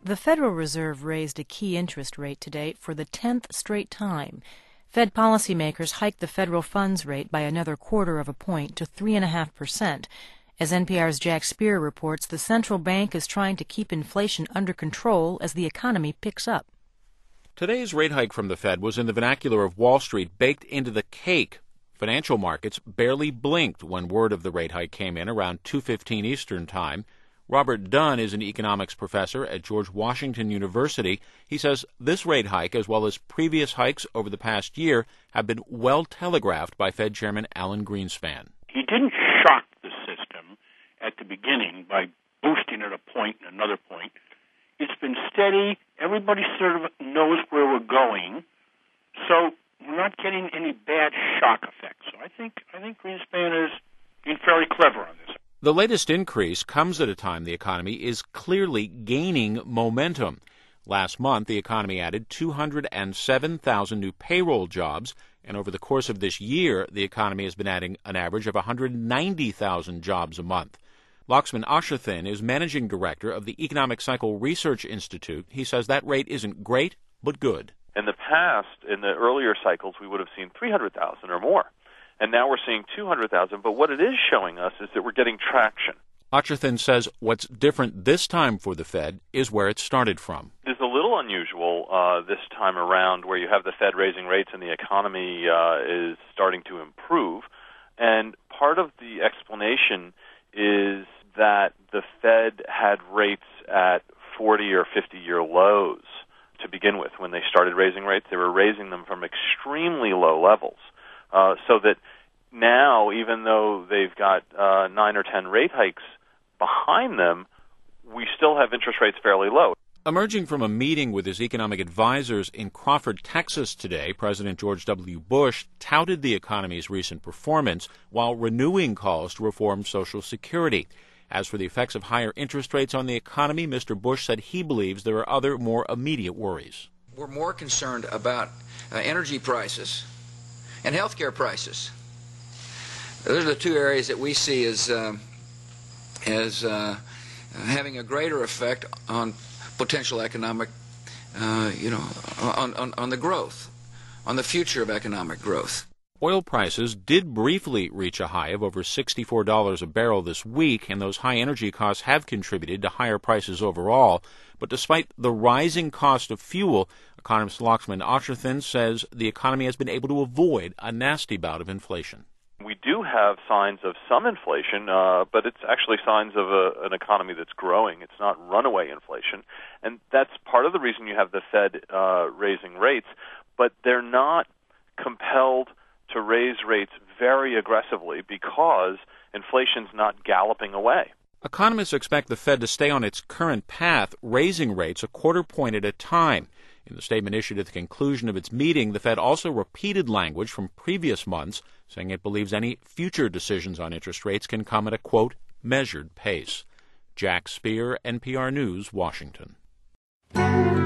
The Federal Reserve raised a key interest rate today for the 10th straight time. Fed policymakers hiked the federal funds rate by another quarter of a point to 3.5%. As NPR's Jack Spear reports, the central bank is trying to keep inflation under control as the economy picks up. Today's rate hike from the Fed was, in the vernacular of Wall Street, baked into the cake. Financial markets barely blinked when word of the rate hike came in around 2:15 Eastern Time. Robert Dunn is an economics professor at George Washington University. He says this rate hike, as well as previous hikes over the past year, have been well telegraphed by Fed Chairman Alan Greenspan. He didn't shock the system at the beginning by boosting at a point and another point. It's been steady. Everybody sort of knows where we're going. So we're not getting any bad shock effects. So I think Greenspan is being fairly clever on this. The latest increase comes at a time the economy is clearly gaining momentum. Last month, the economy added 207,000 new payroll jobs, and over the course of this year, the economy has been adding an average of 190,000 jobs a month. Laxman Ashwin is managing director of the Economic Cycle Research Institute. He says that rate isn't great, but good. In the past, in the earlier cycles, we would have seen 300,000 or more. And now we're seeing 200,000, but what it is showing us is that we're getting traction. Ashwin says what's different this time for the Fed is where it started from. It's a little unusual this time around where you have the Fed raising rates and the economy is starting to improve. And part of the explanation is that the Fed had rates at 40 or 50-year lows to begin with. When they started raising rates, they were raising them from extremely low levels. So that now, even though they've got 9 or 10 rate hikes behind them, we still have interest rates fairly low. Emerging from a meeting with his economic advisors in Crawford, Texas today, President George W. Bush touted the economy's recent performance while renewing calls to reform Social Security. As for the effects of higher interest rates on the economy, Mr. Bush said he believes there are other more immediate worries. We're more concerned about energy prices and healthcare prices. Those are the two areas that we see as having a greater effect on potential economic, on the growth, on the future of economic growth. Oil prices did briefly reach a high of over $64 a barrel this week, and those high energy costs have contributed to higher prices overall. But despite the rising cost of fuel, economist Laxman Ashwin says the economy has been able to avoid a nasty bout of inflation. We do have signs of some inflation, but it's actually signs of an economy that's growing. It's not runaway inflation. And that's part of the reason you have the Fed raising rates, but they're not compelled to raise rates very aggressively because inflation's not galloping away. Economists expect the Fed to stay on its current path, raising rates a quarter point at a time. In the statement issued at the conclusion of its meeting, the Fed also repeated language from previous months, saying it believes any future decisions on interest rates can come at a, quote, measured pace. Jack Spear, NPR News, Washington.